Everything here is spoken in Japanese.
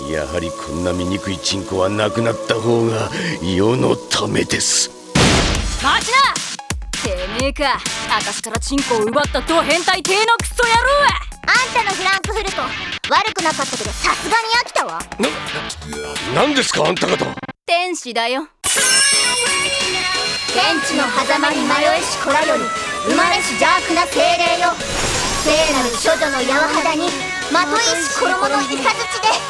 やはりこんな醜いチンコはなくなった方が世のためです。 待ちな！てめえか、私からチンコを奪ったド変態系のクソ野郎は！ あんたのフランクフルト悪くなかったけどさすがに飽きたわ。 なんですかあんた方。 天使だよ。 天地の狭間に迷えし子らより生まれし邪悪な精霊よ、聖なる処女の柔肌にまといし衣のいかずちで